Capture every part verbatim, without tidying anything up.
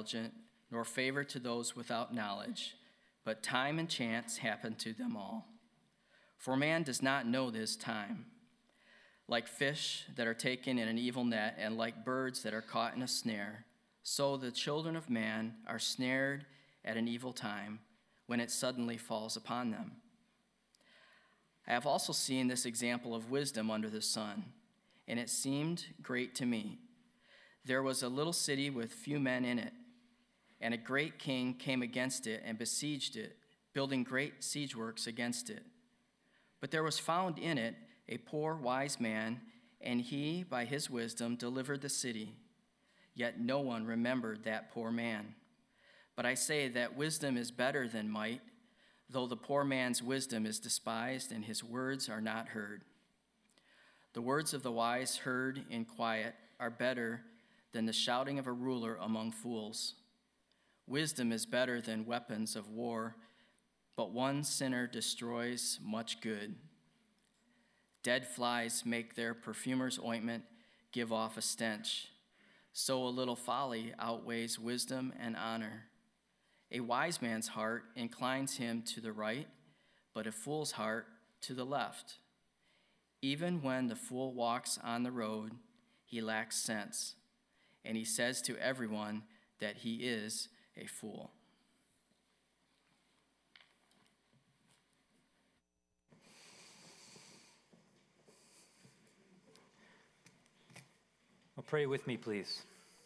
intelligent, nor favor to those without knowledge, but time and chance happen to them all. For man does not know this time. Like fish that are taken in an evil net, and like birds that are caught in a snare, so the children of man are snared at an evil time, when it suddenly falls upon them. I have also seen this example of wisdom under the sun, and it seemed great to me. There was a little city with few men in it, and a great king came against it and besieged it, building great siege works against it. But there was found in it a poor wise man, and he, by his wisdom, delivered the city. Yet no one remembered that poor man. But I say that wisdom is better than might, though the poor man's wisdom is despised and his words are not heard. The words of the wise heard in quiet are better than the shouting of a ruler among fools. Wisdom is better than weapons of war, but one sinner destroys much good. Dead flies make their perfumer's ointment give off a stench. So a little folly outweighs wisdom and honor. A wise man's heart inclines him to the right, but a fool's heart to the left. Even when the fool walks on the road, he lacks sense, and he says to everyone that he is a fool. Well, pray with me, please.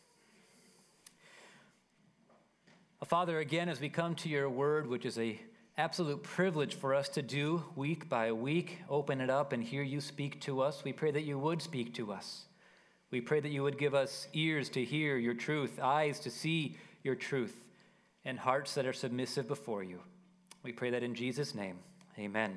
Well, Father, again, as we come to your word, which is a absolute privilege for us to do week by week, open it up and hear you speak to us. We pray that you would speak to us. We pray that you would give us ears to hear your truth, eyes to see your truth, and hearts that are submissive before you. We pray that in Jesus' name. Amen.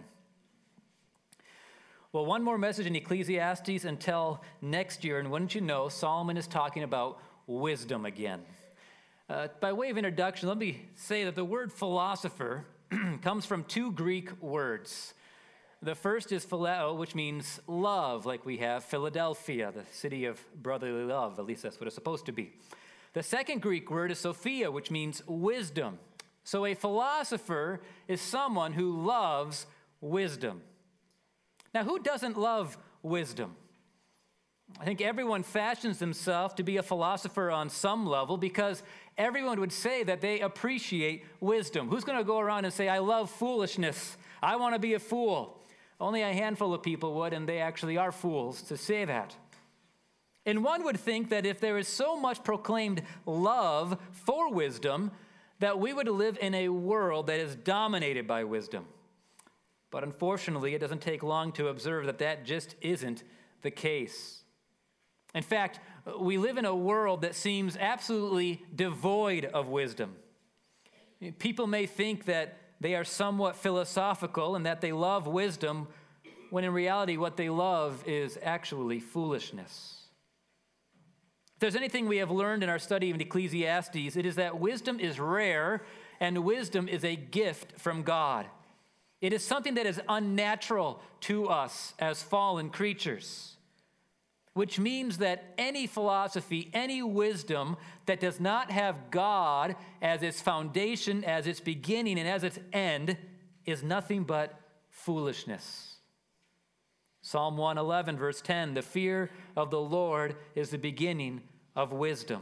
Well, one more message in Ecclesiastes until next year, and wouldn't you know, Solomon is talking about wisdom again. Uh, by way of introduction, let me say that the word philosopher comes from two Greek words. The first is phileo, which means love, like we have Philadelphia, the city of brotherly love. At least that's what it's supposed to be. The second Greek word is sophia, which means wisdom. So a philosopher is someone who loves wisdom. Now, who doesn't love wisdom? I think everyone fashions themselves to be a philosopher on some level because everyone would say that they appreciate wisdom. Who's going to go around and say, I love foolishness, I want to be a fool? Only a handful of people would, and they actually are fools to say that. And one would think that if there is so much proclaimed love for wisdom, that we would live in a world that is dominated by wisdom. But unfortunately, it doesn't take long to observe that that just isn't the case. In fact, we live in a world that seems absolutely devoid of wisdom. People may think that they are somewhat philosophical and that they love wisdom, when in reality what they love is actually foolishness. If there's anything we have learned in our study of Ecclesiastes, it is that wisdom is rare and wisdom is a gift from God. It is something that is unnatural to us as fallen creatures, which means that any philosophy, any wisdom that does not have God as its foundation, as its beginning, and as its end is nothing but foolishness. Psalm one eleven, verse ten, the fear of the Lord is the beginning of wisdom,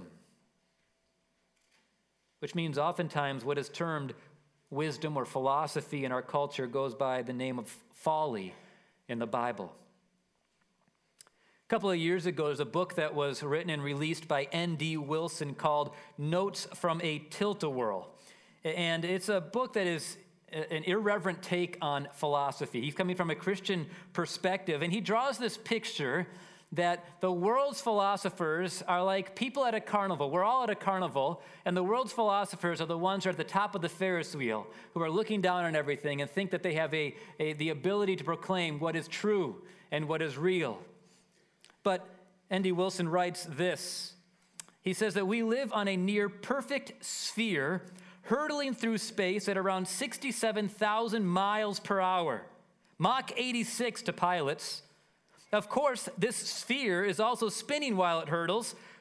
which means oftentimes what is termed wisdom or philosophy in our culture goes by the name of folly in the Bible. A couple of years ago, there's a book that was written and released by N D Wilson called Notes from a Tilt-A-Whirl. And it's a book that is an irreverent take on philosophy. He's coming from a Christian perspective, and he draws this picture that the world's philosophers are like people at a carnival. We're all at a carnival, and the world's philosophers are the ones who are at the top of the Ferris wheel, who are looking down on everything and think that they have a, a the ability to proclaim what is true and what is real. But N D Wilson writes this. He says that we live on a near perfect sphere, hurtling through space at around sixty-seven thousand miles per hour, Mach eighty-six to pilots. Of course, this sphere is also spinning while it hurtles,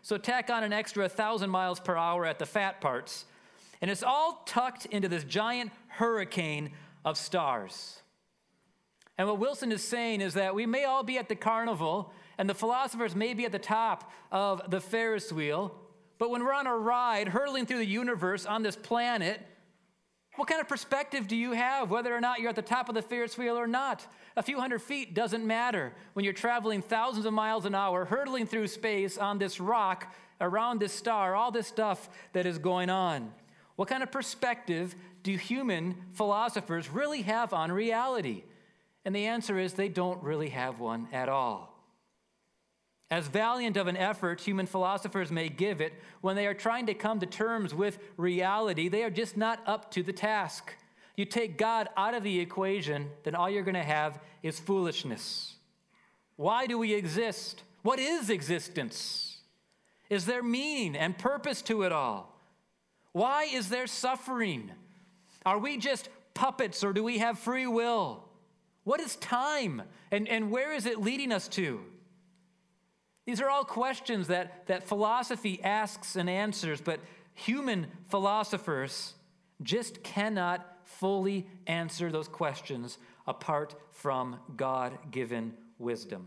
So tack on an extra one thousand miles per hour at the fat parts. And it's all tucked into this giant hurricane of stars. And what Wilson is saying is that we may all be at the carnival, and the philosophers may be at the top of the Ferris wheel, but when we're on a ride hurtling through the universe on this planet, what kind of perspective do you have, whether or not you're at the top of the Ferris wheel or not? A few hundred feet doesn't matter when you're traveling thousands of miles an hour, hurtling through space on this rock, around this star, all this stuff that is going on. What kind of perspective do human philosophers really have on reality? And the answer is they don't really have one at all. As valiant of an effort human philosophers may give it, when they are trying to come to terms with reality, they are just not up to the task. You take God out of the equation, then all you're going to have is foolishness. Why do we exist? What is existence? Is there meaning and purpose to it all? Why is there suffering? Are we just puppets or do we have free will? What is time and, and where is it leading us to? These are all questions that, that philosophy asks and answers, but human philosophers just cannot fully answer those questions apart from God-given wisdom.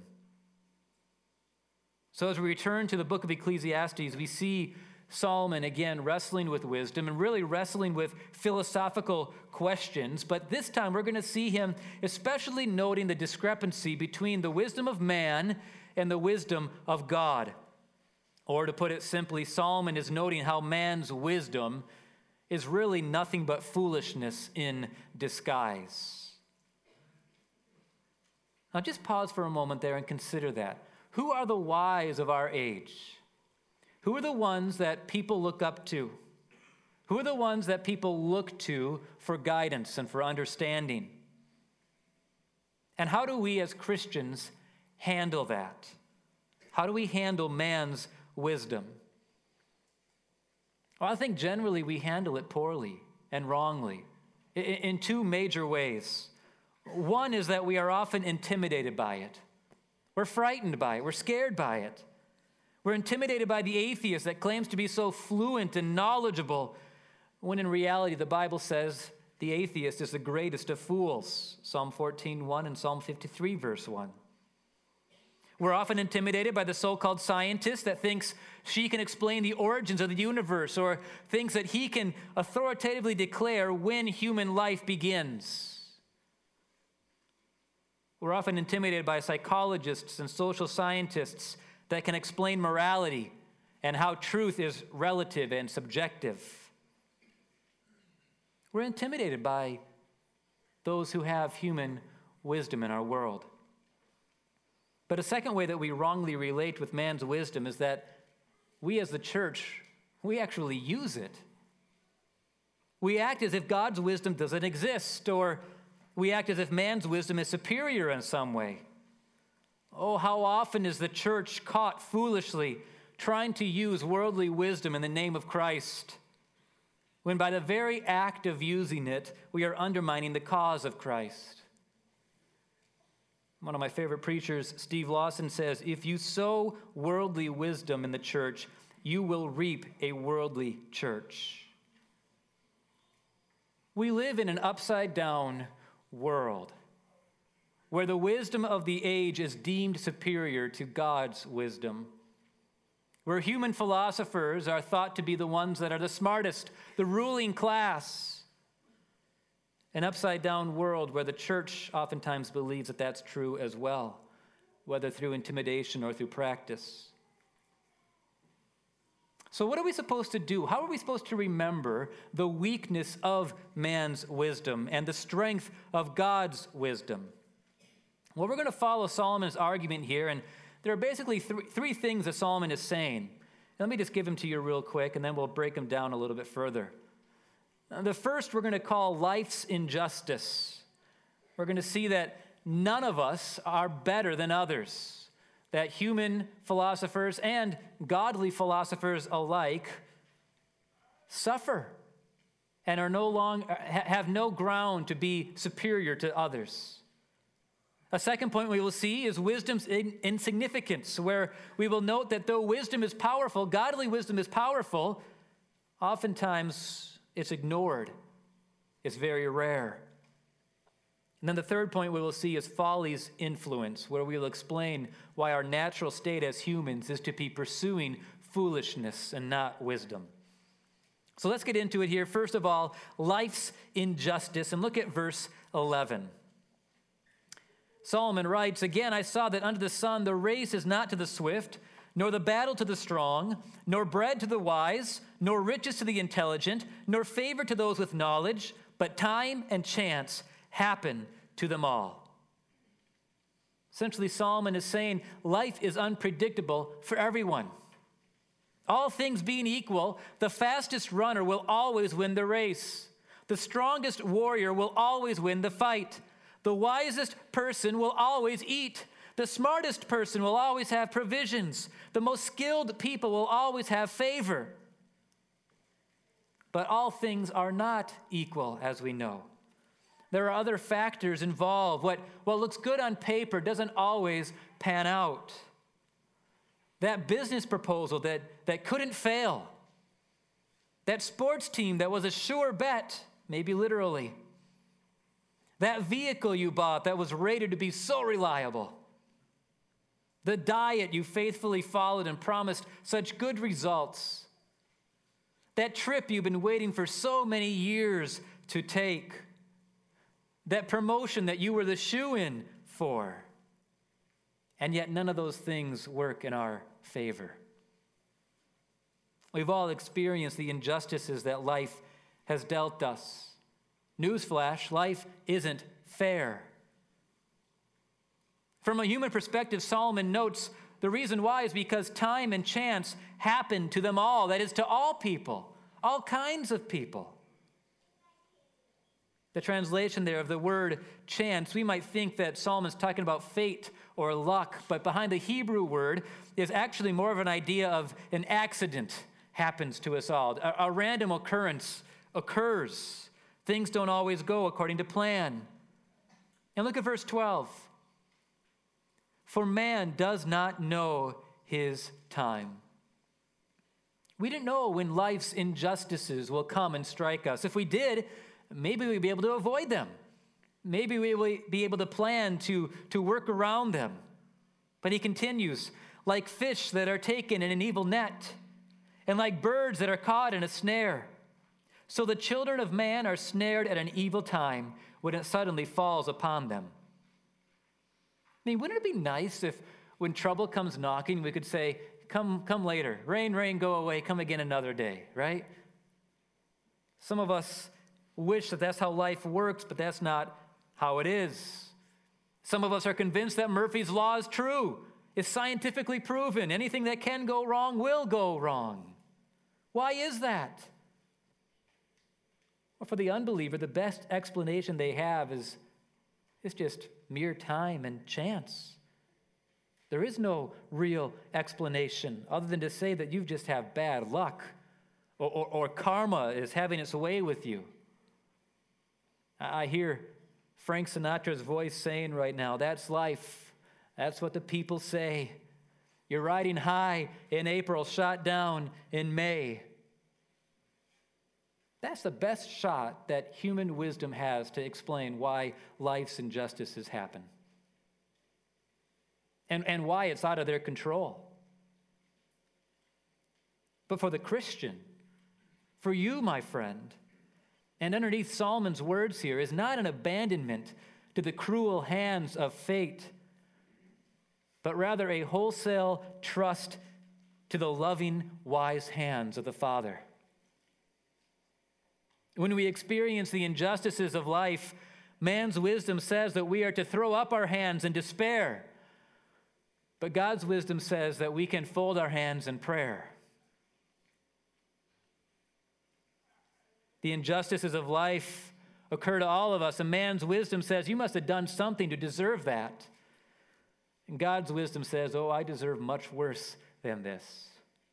So as we return to the book of Ecclesiastes, we see Solomon again wrestling with wisdom and really wrestling with philosophical questions, but this time we're going to see him especially noting the discrepancy between the wisdom of man and the wisdom of God. Or to put it simply, Solomon is noting how man's wisdom is really nothing but foolishness in disguise. Now just pause for a moment there and consider that. Who are the wise of our age? Who are the ones that people look up to? Who are the ones that people look to for guidance and for understanding? And how do we as Christians handle that? How do we handle man's wisdom? Well, I think generally we handle it poorly and wrongly in, in two major ways. One is that we are often intimidated by it. We're frightened by it. We're scared by it. We're intimidated by the atheist that claims to be so fluent and knowledgeable, when in reality the Bible says the atheist is the greatest of fools. Psalm fourteen one and Psalm fifty-three verse one. We're often intimidated by the so-called scientist that thinks she can explain the origins of the universe or thinks that he can authoritatively declare when human life begins. We're often intimidated by psychologists and social scientists that can explain morality and how truth is relative and subjective. We're intimidated by those who have human wisdom in our world. But a second way that we wrongly relate with man's wisdom is that we as the church, we actually use it. We act as if God's wisdom doesn't exist, or we act as if man's wisdom is superior in some way. Oh, how often is the church caught foolishly trying to use worldly wisdom in the name of Christ, when by the very act of using it, we are undermining the cause of Christ. One of my favorite preachers, Steve Lawson, says, if you sow worldly wisdom in the church, you will reap a worldly church. We live in an upside-down world where the wisdom of the age is deemed superior to God's wisdom, where human philosophers are thought to be the ones that are the smartest, the ruling class. An upside-down world where the church oftentimes believes that that's true as well, whether through intimidation or through practice. So what are we supposed to do? How are we supposed to remember the weakness of man's wisdom and the strength of God's wisdom? Well, we're going to follow Solomon's argument here, and there are basically th- three things that Solomon is saying. Let me just give them to you real quick, and then we'll break them down a little bit further. The first we're going to call life's injustice. We're going to see that none of us are better than others, that human philosophers and godly philosophers alike suffer and are no longer have no ground to be superior to others. A second point we will see is wisdom's in- insignificance, where we will note that though wisdom is powerful, godly wisdom is powerful, oftentimes it's ignored. It's very rare. And then the third point we will see is folly's influence, where we will explain why our natural state as humans is to be pursuing foolishness and not wisdom. So let's get into it here. First of all, life's injustice, and look at verse eleven. Solomon writes, "Again, I saw that under the sun the race is not to the swift, nor the battle to the strong, nor bread to the wise, nor riches to the intelligent, nor favor to those with knowledge, but time and chance happen to them all." Essentially, Solomon is saying life is unpredictable for everyone. All things being equal, the fastest runner will always win the race. The strongest warrior will always win the fight. The wisest person will always eat. The smartest person will always have provisions. The most skilled people will always have favor. But all things are not equal, as we know. There are other factors involved. What, what looks good on paper doesn't always pan out. That business proposal that, that couldn't fail. That sports team that was a sure bet, maybe literally. That vehicle you bought that was rated to be so reliable. The diet you faithfully followed and promised such good results. That trip you've been waiting for so many years to take. That promotion that you were the shoo-in for. And yet none of those things work in our favor. We've all experienced the injustices that life has dealt us. Newsflash, life isn't fair. From a human perspective, Solomon notes the reason why is because time and chance happen to them all. That is, to all people, all kinds of people. The translation there of the word chance, we might think that Solomon's talking about fate or luck, but behind the Hebrew word is actually more of an idea of an accident happens to us all. A, a random occurrence occurs. Things don't always go according to plan. And look at verse twelve. For man does not know his time. We don't know when life's injustices will come and strike us. If we did, maybe we'd be able to avoid them. Maybe we will be able to plan to, to work around them. But he continues, like fish that are taken in an evil net, and like birds that are caught in a snare. So the children of man are snared at an evil time when it suddenly falls upon them. I mean, wouldn't it be nice if when trouble comes knocking, we could say, come, come later. Rain, rain, go away. Come again another day, right? Some of us wish that that's how life works, but that's not how it is. Some of us are convinced that Murphy's Law is true. It's scientifically proven. Anything that can go wrong will go wrong. Why is that? Well, for the unbeliever, the best explanation they have is it's just mere time and chance. There is no real explanation other than to say that you just have bad luck or, or, or karma is having its way with you. I hear Frank Sinatra's voice saying right now, that's life. That's what the people say. You're riding high in April, shot down in May. That's the best shot that human wisdom has to explain why life's injustices happen. And, and why it's out of their control. But for the Christian, for you, my friend, and underneath Solomon's words here is not an abandonment to the cruel hands of fate, but rather a wholesale trust to the loving, wise hands of the Father. When we experience the injustices of life, man's wisdom says that we are to throw up our hands in despair. But God's wisdom says that we can fold our hands in prayer. The injustices of life occur to all of us, and man's wisdom says, you must have done something to deserve that. And God's wisdom says, oh, I deserve much worse than this.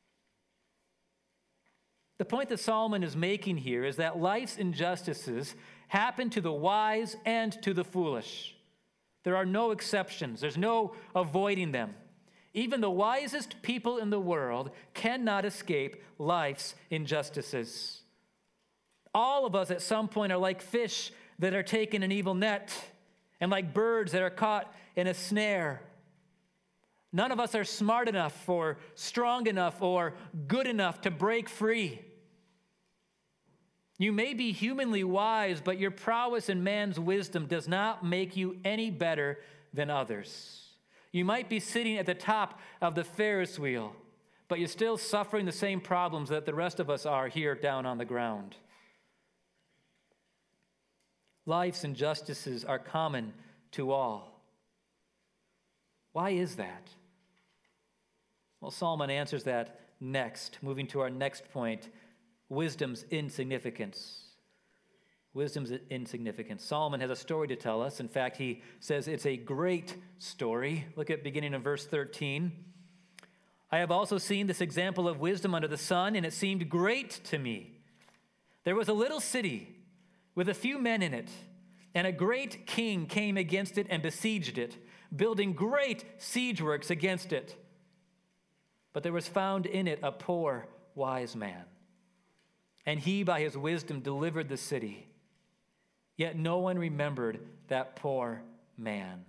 The point that Solomon is making here is that life's injustices happen to the wise and to the foolish. There are no exceptions. There's no avoiding them. Even the wisest people in the world cannot escape life's injustices. All of us at some point are like fish that are taken in an evil net and like birds that are caught in a snare. None of us are smart enough or strong enough or good enough to break free. You may be humanly wise, but your prowess in man's wisdom does not make you any better than others. You might be sitting at the top of the Ferris wheel, but you're still suffering the same problems that the rest of us are here down on the ground. Life's injustices are common to all. Why is that? Well, Solomon answers that next, moving to our next point, wisdom's insignificance. Wisdom's insignificance. Solomon has a story to tell us. In fact, he says it's a great story. Look at beginning of verse thirteen. I have also seen this example of wisdom under the sun, and it seemed great to me. There was a little city with a few men in it, and a great king came against it and besieged it, building great siege works against it. But there was found in it a poor, wise man, and he by his wisdom delivered the city. Yet no one remembered that poor man.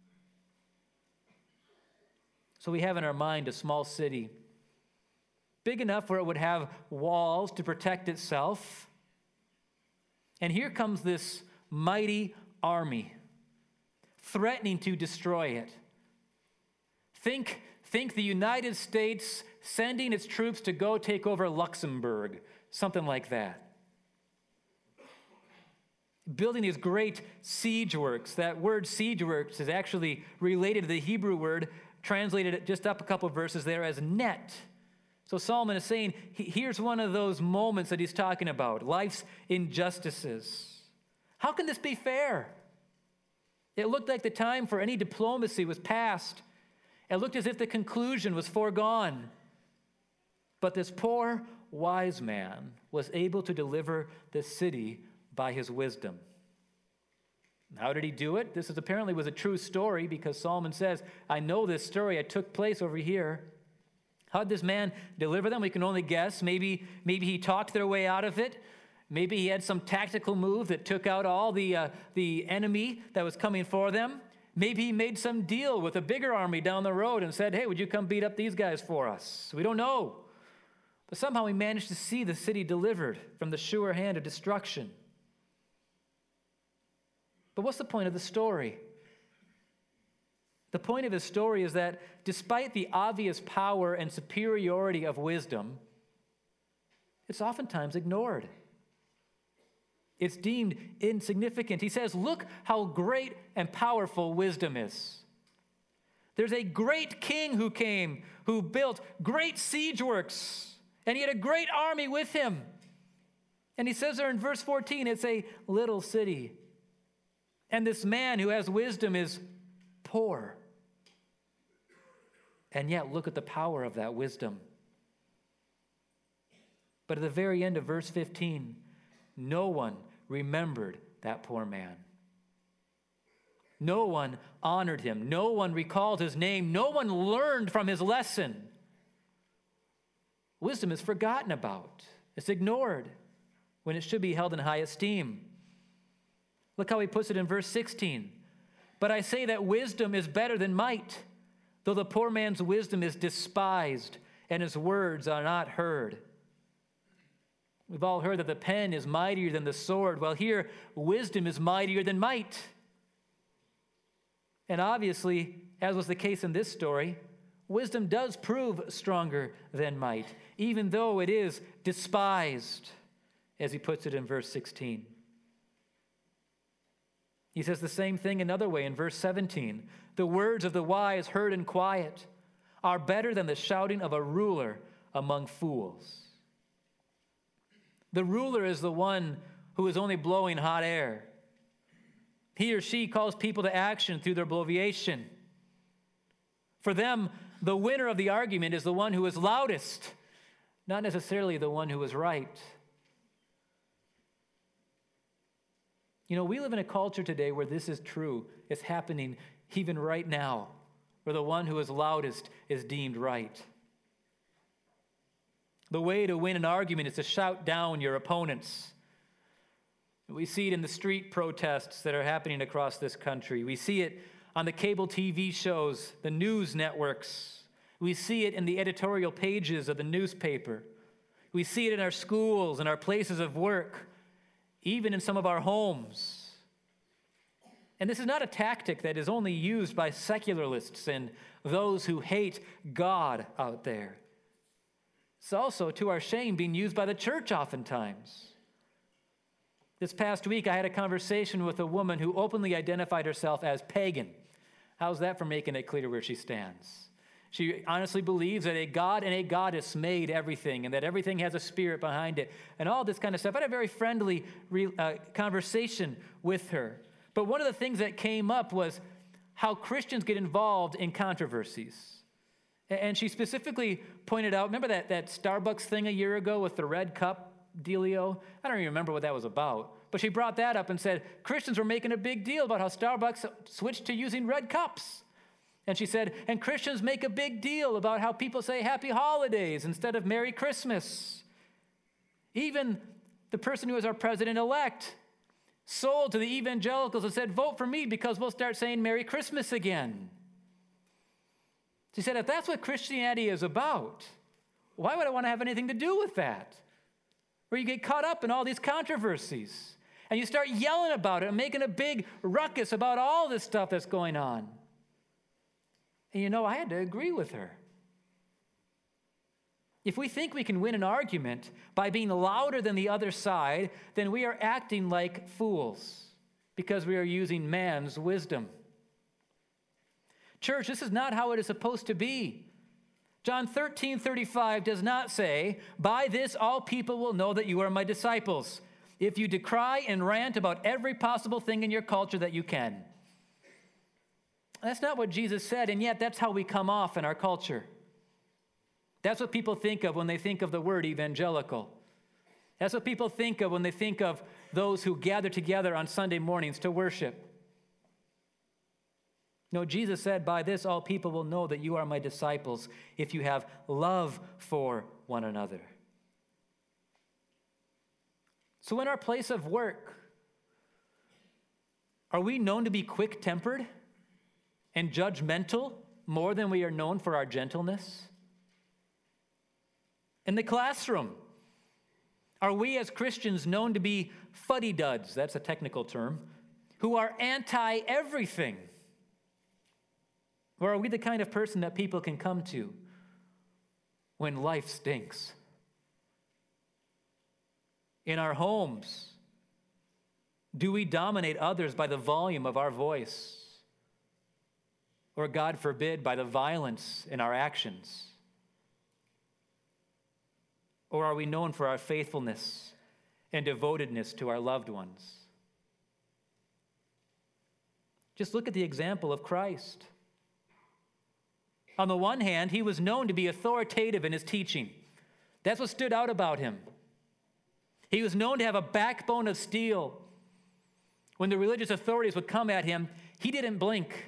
So we have in our mind a small city, big enough where it would have walls to protect itself. And here comes this mighty army threatening to destroy it. Think, think the United States sending its troops to go take over Luxembourg, something like that. Building these great siege works. That word siege works is actually related to the Hebrew word, translated just up a couple of verses there as net. So Solomon is saying, here's one of those moments that he's talking about, life's injustices. How can this be fair? It looked like the time for any diplomacy was past. It looked as if the conclusion was foregone. But this poor, wise man was able to deliver the city by his wisdom. How did he do it? This is apparently was a true story because Solomon says, I know this story. It took place over here. How did this man deliver them? We can only guess. Maybe, maybe he talked their way out of it. Maybe he had some tactical move that took out all the, uh, the enemy that was coming for them. Maybe he made some deal with a bigger army down the road and said, hey, would you come beat up these guys for us? We don't know. But somehow he managed to see the city delivered from the sure hand of destruction. But what's the point of the story? The point of his story is that despite the obvious power and superiority of wisdom, it's oftentimes ignored. It's deemed insignificant. He says, look how great and powerful wisdom is. There's a great king who came, who built great siege works, and he had a great army with him. And he says there in verse fourteen, it's a little city. And this man who has wisdom is poor. And yet, look at the power of that wisdom. But at the very end of verse fifteen, no one remembered that poor man. No one honored him. No one recalled his name. No one learned from his lesson. Wisdom is forgotten about. It's ignored when it should be held in high esteem. Look how he puts it in verse sixteen. But I say that wisdom is better than might, though the poor man's wisdom is despised and his words are not heard. We've all heard that the pen is mightier than the sword. Well, here, wisdom is mightier than might. And obviously, as was the case in this story, wisdom does prove stronger than might, even though it is despised, as he puts it in verse sixteen. He says the same thing another way in verse seventeen. The words of the wise heard in quiet are better than the shouting of a ruler among fools. The ruler is the one who is only blowing hot air. He or she calls people to action through their bloviation. For them, the winner of the argument is the one who is loudest, not necessarily the one who is right. You know, we live in a culture today where this is true. It's happening even right now, where the one who is loudest is deemed right. The way to win an argument is to shout down your opponents. We see it in the street protests that are happening across this country. We see it on the cable T V shows, the news networks. We see it in the editorial pages of the newspaper. We see it in our schools and our places of work, even in some of our homes. And this is not a tactic that is only used by secularists and those who hate God out there. It's also, to our shame, being used by the church oftentimes. This past week, I had a conversation with a woman who openly identified herself as pagan. How's that for making it clear where she stands? She honestly believes that a God and a goddess made everything and that everything has a spirit behind it and all this kind of stuff. I had a very friendly re, uh, conversation with her. But one of the things that came up was how Christians get involved in controversies. And she specifically pointed out, remember that, that Starbucks thing a year ago with the red cup dealio? I don't even remember what that was about. But she brought that up and said, Christians were making a big deal about how Starbucks switched to using red cups. And she said, and Christians make a big deal about how people say happy holidays instead of Merry Christmas. Even the person who is our president-elect sold to the evangelicals and said, vote for me because we'll start saying Merry Christmas again. She said, if that's what Christianity is about, why would I want to have anything to do with that? Where you get caught up in all these controversies and you start yelling about it and making a big ruckus about all this stuff that's going on. And you know, I had to agree with her. If we think we can win an argument by being louder than the other side, then we are acting like fools because we are using man's wisdom. Church, this is not how it is supposed to be. John thirteen thirty-five does not say, by this all people will know that you are my disciples, if you decry and rant about every possible thing in your culture that you can. That's not what Jesus said, and yet that's how we come off in our culture. That's what people think of when they think of the word evangelical. That's what people think of when they think of those who gather together on Sunday mornings to worship. No, Jesus said, by this all people will know that you are my disciples if you have love for one another. So in our place of work, are we known to be quick-tempered and judgmental more than we are known for our gentleness? In the classroom, are we as Christians known to be fuddy-dudds, that's a technical term, who are anti-everything? Or are we the kind of person that people can come to when life stinks? In our homes, do we dominate others by the volume of our voice? Or, God forbid, by the violence in our actions? Or are we known for our faithfulness and devotedness to our loved ones? Just look at the example of Christ. On the one hand, he was known to be authoritative in his teaching. That's what stood out about him. He was known to have a backbone of steel. When the religious authorities would come at him, he didn't blink.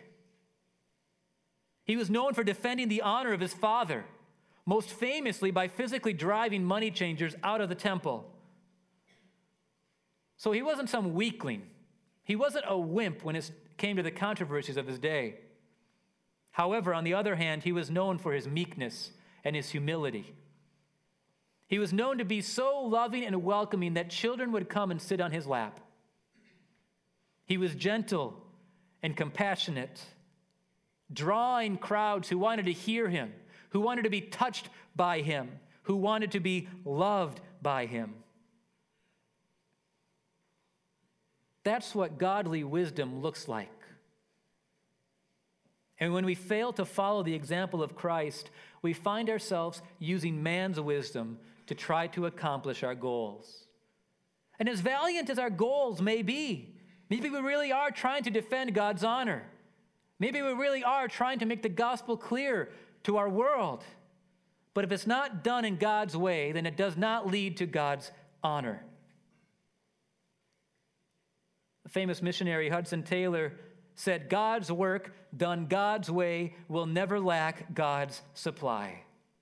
He was known for defending the honor of his father, most famously by physically driving money changers out of the temple. So he wasn't some weakling. He wasn't a wimp when it came to the controversies of his day. However, on the other hand, he was known for his meekness and his humility. He was known to be so loving and welcoming that children would come and sit on his lap. He was gentle and compassionate, drawing crowds who wanted to hear him, who wanted to be touched by him, who wanted to be loved by him. That's what godly wisdom looks like. And when we fail to follow the example of Christ, we find ourselves using man's wisdom to try to accomplish our goals. And as valiant as our goals may be, maybe we really are trying to defend God's honor. Maybe we really are trying to make the gospel clear to our world. But if it's not done in God's way, then it does not lead to God's honor. The famous missionary Hudson Taylor said, God's work done God's way will never lack God's supply.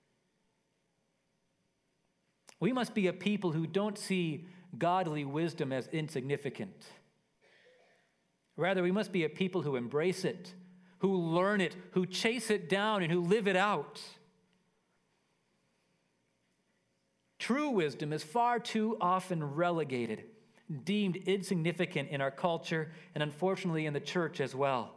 We must be a people who don't see godly wisdom as insignificant. Rather, we must be a people who embrace it, who learn it, who chase it down, and who live it out. True wisdom is far too often relegated, deemed insignificant in our culture, and unfortunately in the church as well.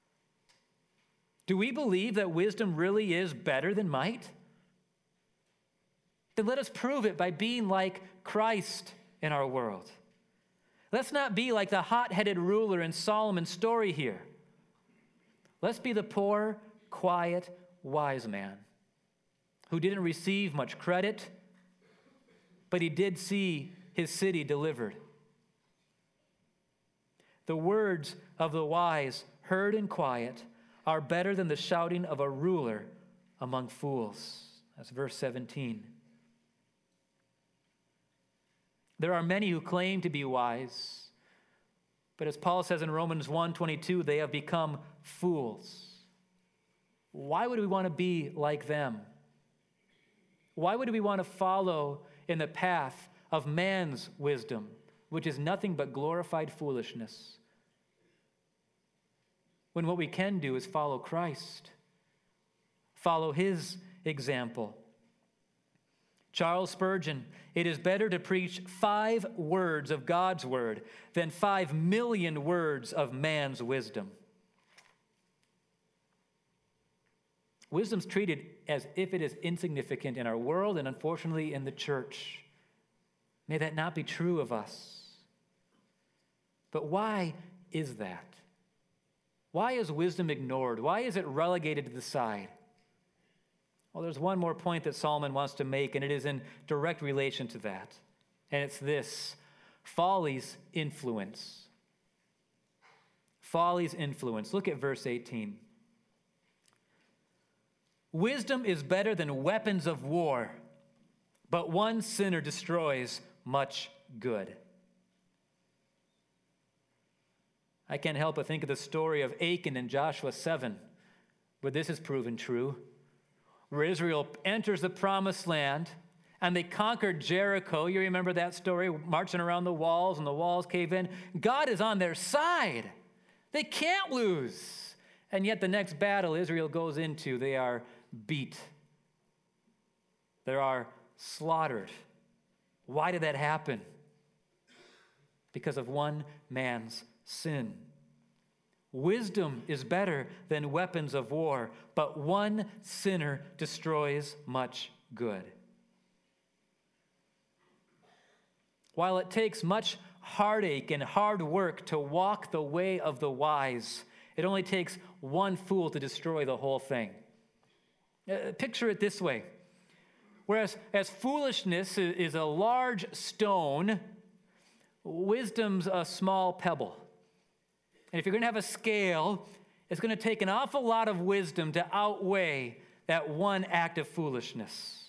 Do we believe that wisdom really is better than might? Then let us prove it by being like Christ in our world. Let's not be like the hot-headed ruler in Solomon's story here. Let's be the poor, quiet, wise man who didn't receive much credit, but he did see his city delivered. The words of the wise, heard in quiet, are better than the shouting of a ruler among fools. That's verse seventeen. There are many who claim to be wise, but as Paul says in Romans one twenty-two, they have become fools. Why would we want to be like them? Why would we want to follow in the path of man's wisdom, which is nothing but glorified foolishness, when what we can do is follow Christ, follow his example? Charles Spurgeon, it is better to preach five words of God's word than five million words of man's wisdom. Wisdom's treated as if it is insignificant in our world and unfortunately in the church. May that not be true of us. But why is that? Why is wisdom ignored? Why is it relegated to the side? Well, there's one more point that Solomon wants to make, and it is in direct relation to that. And it's this: folly's influence. Folly's influence. Look at verse eighteen. Wisdom is better than weapons of war, but one sinner destroys much good. I can't help but think of the story of Achan in Joshua seven, where this is proven true, where Israel enters the promised land, and they conquered Jericho. You remember that story, marching around the walls, and the walls cave in. God is on their side. They can't lose. And yet the next battle Israel goes into, they are beat. They are slaughtered. Why did that happen? Because of one man's sin. Wisdom is better than weapons of war, but one sinner destroys much good. While it takes much heartache and hard work to walk the way of the wise, it only takes one fool to destroy the whole thing. Uh, picture it this way. Whereas as foolishness is a large stone, wisdom's a small pebble. And if you're going to have a scale, it's going to take an awful lot of wisdom to outweigh that one act of foolishness.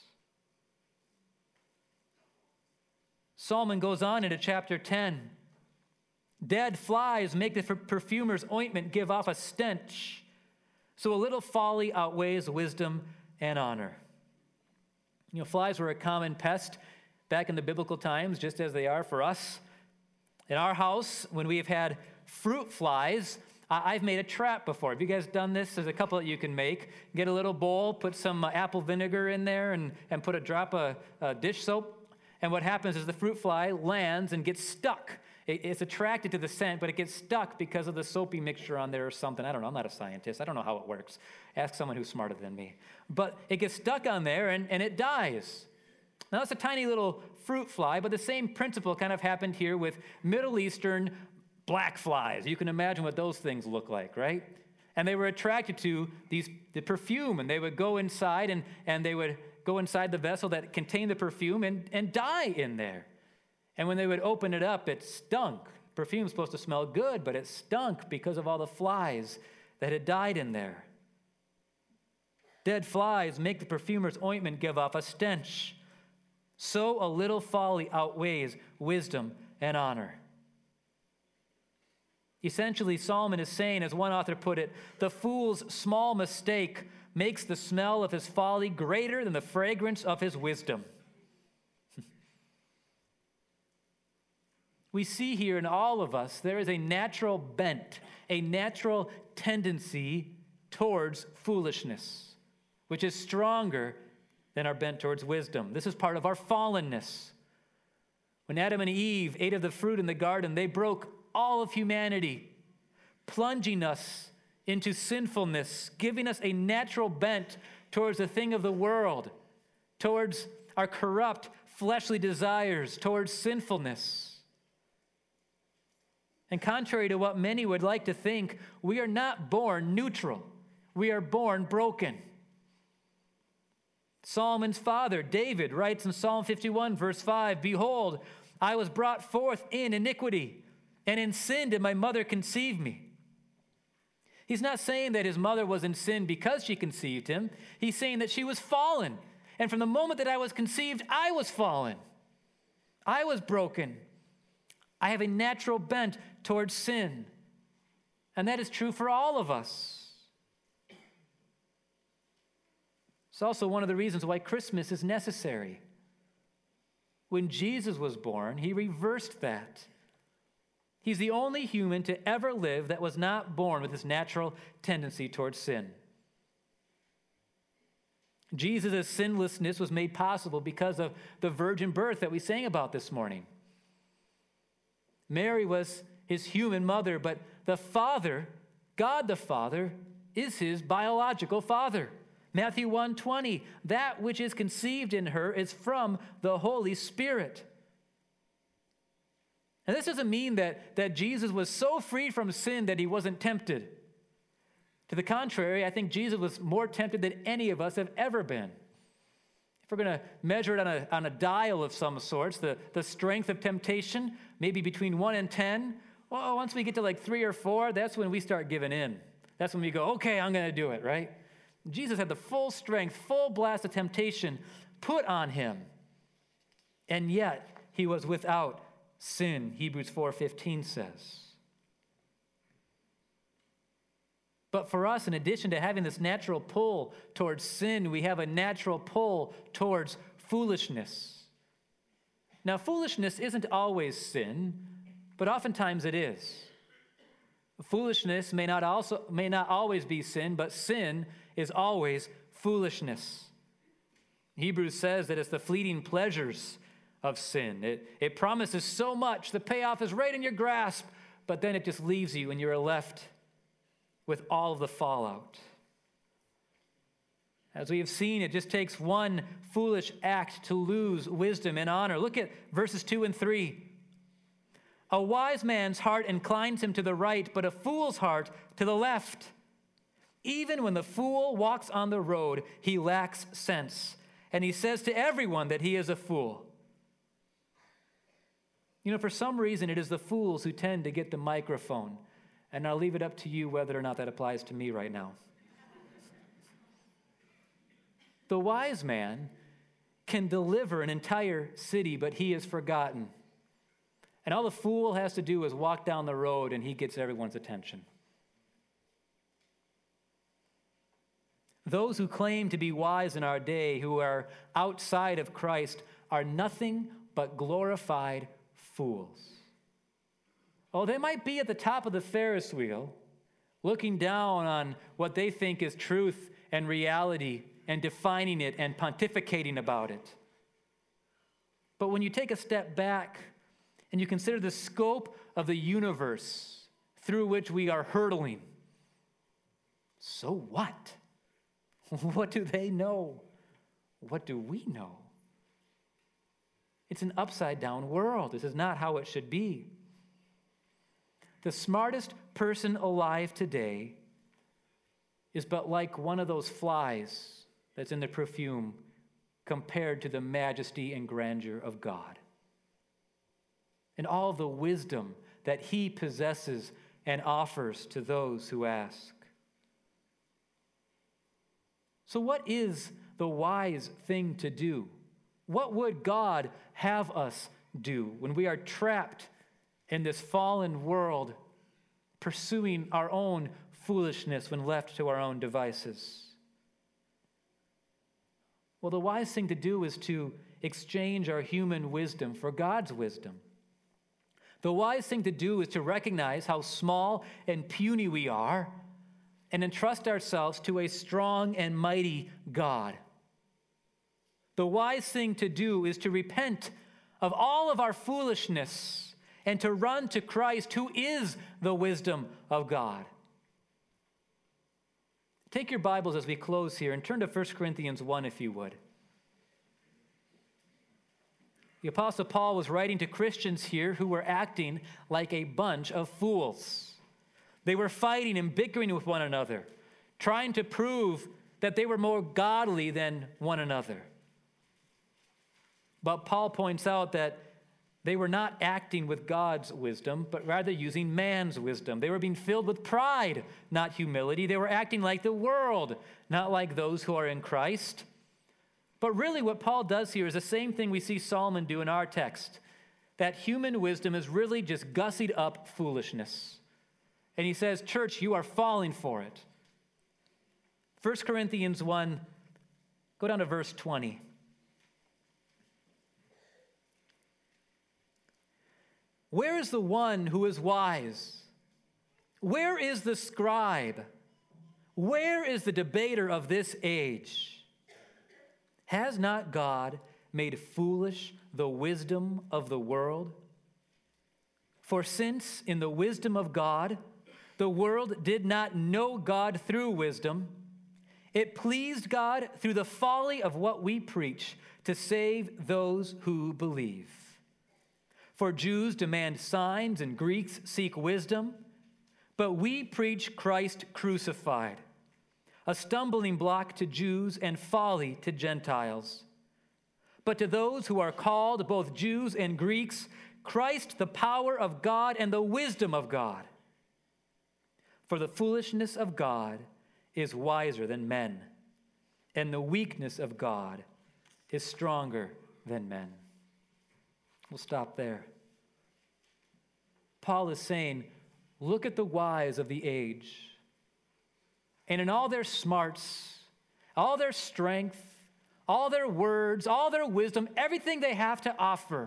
Solomon goes on into chapter ten. Dead flies make the perfumer's ointment give off a stench. So a little folly outweighs wisdom and honor. You know, flies were a common pest back in the biblical times, just as they are for us. In our house, when we have had fruit flies, I've made a trap before. Have you guys done this? There's a couple that you can make. Get a little bowl, put some apple vinegar in there, and, and put a drop of uh, dish soap. And what happens is the fruit fly lands and gets stuck. It, it's attracted to the scent, but it gets stuck because of the soapy mixture on there or something. I don't know. I'm not a scientist. I don't know how it works. Ask someone who's smarter than me. But it gets stuck on there, and, and it dies. Now, it's a tiny little fruit fly, but the same principle kind of happened here with Middle Eastern black flies. You can imagine what those things look like, right? And they were attracted to these the perfume, and they would go inside, and, and they would go inside the vessel that contained the perfume and, and die in there. And when they would open it up, it stunk. Perfume's supposed to smell good, but it stunk because of all the flies that had died in there. Dead flies make the perfumer's ointment give off a stench. So a little folly outweighs wisdom and honor. Essentially, Solomon is saying, as one author put it, the fool's small mistake makes the smell of his folly greater than the fragrance of his wisdom. We see here in all of us, there is a natural bent, a natural tendency towards foolishness, which is stronger than our bent towards wisdom. This is part of our fallenness. When Adam and Eve ate of the fruit in the garden, they broke all of humanity, plunging us into sinfulness, giving us a natural bent towards the thing of the world, towards our corrupt fleshly desires, towards sinfulness. And contrary to what many would like to think, we are not born neutral. We are born broken. Solomon's father, David, writes in Psalm fifty-one, verse five, "Behold, I was brought forth in iniquity, and in sin did my mother conceive me." He's not saying that his mother was in sin because she conceived him. He's saying that she was fallen. And from the moment that I was conceived, I was fallen. I was broken. I have a natural bent towards sin. And that is true for all of us. It's also one of the reasons why Christmas is necessary. When Jesus was born, he reversed that. He's the only human to ever live that was not born with this natural tendency towards sin. Jesus' sinlessness was made possible because of the virgin birth that we sang about this morning. Mary was his human mother, but the Father, God the Father, is his biological father. Matthew one twenty, that which is conceived in her is from the Holy Spirit. And this doesn't mean that, that Jesus was so free from sin that he wasn't tempted. To the contrary, I think Jesus was more tempted than any of us have ever been. If we're going to measure it on a, on a dial of some sorts, the, the strength of temptation, maybe between one and ten, well, once we get to like three or four, that's when we start giving in. That's when we go, okay, I'm going to do it, right? Jesus had the full strength, full blast of temptation put on him, and yet he was without sin, Hebrews four fifteen says. But for us, in addition to having this natural pull towards sin, we have a natural pull towards foolishness. Now, foolishness isn't always sin, but oftentimes it is. Foolishness may not also may not always be sin, but sin is always foolishness. Hebrews says that it's the fleeting pleasures of sin. It, it promises so much, the payoff is right in your grasp, but then it just leaves you and you're left with all of the fallout. As we have seen, it just takes one foolish act to lose wisdom and honor. Look at verses two and three. A wise man's heart inclines him to the right, but a fool's heart to the left. Even when the fool walks on the road, he lacks sense, and he says to everyone that he is a fool. You know, for some reason, it is the fools who tend to get the microphone, and I'll leave it up to you whether or not that applies to me right now. The wise man can deliver an entire city, but he is forgotten. And all the fool has to do is walk down the road, and he gets everyone's attention. Those who claim to be wise in our day, who are outside of Christ, are nothing but glorified fools. Oh, they might be at the top of the Ferris wheel, looking down on what they think is truth and reality and defining it and pontificating about it. But when you take a step back and you consider the scope of the universe through which we are hurtling, so what? What do they know? What do we know? It's an upside-down world. This is not how it should be. The smartest person alive today is but like one of those flies that's in the perfume compared to the majesty and grandeur of God. And all the wisdom that he possesses and offers to those who ask. So what is the wise thing to do? What would God have us do when we are trapped in this fallen world pursuing our own foolishness when left to our own devices? Well, the wise thing to do is to exchange our human wisdom for God's wisdom. The wise thing to do is to recognize how small and puny we are and entrust ourselves to a strong and mighty God. The wise thing to do is to repent of all of our foolishness and to run to Christ, who is the wisdom of God. Take your Bibles as we close here and turn to First Corinthians one, if you would. The Apostle Paul was writing to Christians here who were acting like a bunch of fools. They were fighting and bickering with one another, trying to prove that they were more godly than one another. But Paul points out that they were not acting with God's wisdom, but rather using man's wisdom. They were being filled with pride, not humility. They were acting like the world, not like those who are in Christ. But really what Paul does here is the same thing we see Solomon do in our text, that human wisdom is really just gussied up foolishness. And he says, church, you are falling for it. First Corinthians one, go down to verse twenty. Where is the one who is wise? Where is the scribe? Where is the debater of this age? Has not God made foolish the wisdom of the world? For since in the wisdom of God, the world did not know God through wisdom, it pleased God through the folly of what we preach to save those who believe. For Jews demand signs and Greeks seek wisdom, but we preach Christ crucified, a stumbling block to Jews and folly to Gentiles. But to those who are called, both Jews and Greeks, Christ the power of God and the wisdom of God. For the foolishness of God is wiser than men, and the weakness of God is stronger than men. We'll stop there. Paul is saying, look at the wise of the age. And in all their smarts, all their strength, all their words, all their wisdom, everything they have to offer,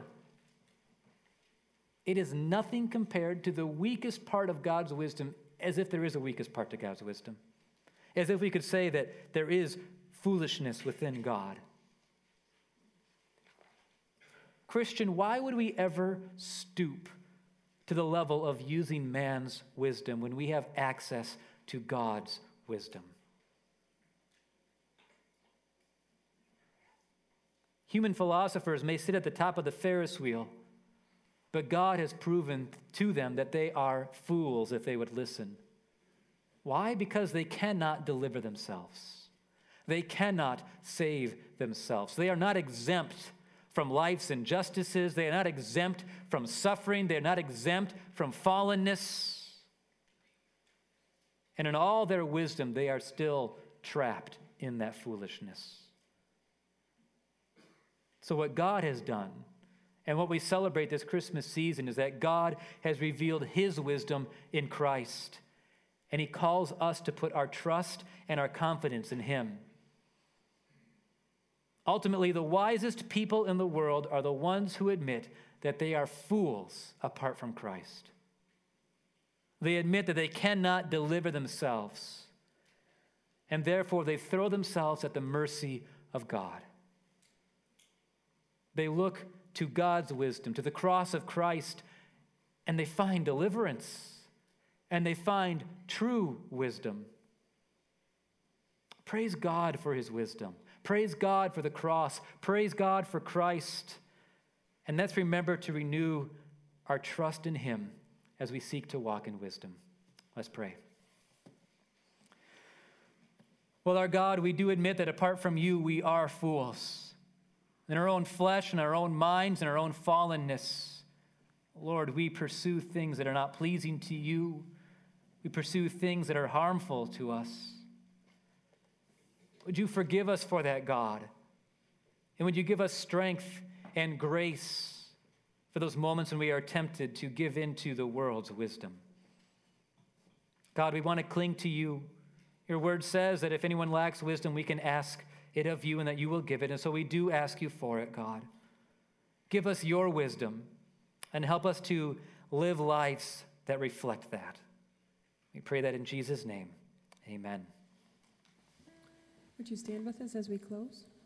it is nothing compared to the weakest part of God's wisdom, as if there is a weakest part to God's wisdom. As if we could say that there is foolishness within God. Christian, why would we ever stoop to the level of using man's wisdom when we have access to God's wisdom? Human philosophers may sit at the top of the Ferris wheel, but God has proven to them that they are fools if they would listen. Why? Because they cannot deliver themselves. They cannot save themselves. They are not exempt from life's injustices. They are not exempt from suffering. They are not exempt from fallenness. And in all their wisdom, they are still trapped in that foolishness. So what God has done, and what we celebrate this Christmas season, is that God has revealed his wisdom in Christ. And he calls us to put our trust and our confidence in him. Ultimately, the wisest people in the world are the ones who admit that they are fools apart from Christ. They admit that they cannot deliver themselves, and therefore they throw themselves at the mercy of God. They look to God's wisdom, to the cross of Christ, and they find deliverance, and they find true wisdom. Praise God for his wisdom. Praise God for the cross. Praise God for Christ. And let's remember to renew our trust in him as we seek to walk in wisdom. Let's pray. Well, our God, we do admit that apart from you, we are fools. In our own flesh, in our own minds, in our own fallenness, Lord, we pursue things that are not pleasing to you. We pursue things that are harmful to us. Would you forgive us for that, God? And would you give us strength and grace for those moments when we are tempted to give into the world's wisdom? God, we want to cling to you. Your word says that if anyone lacks wisdom, we can ask it of you and that you will give it. And so we do ask you for it, God. Give us your wisdom and help us to live lives that reflect that. We pray that in Jesus' name. Amen. Would you stand with us as we close?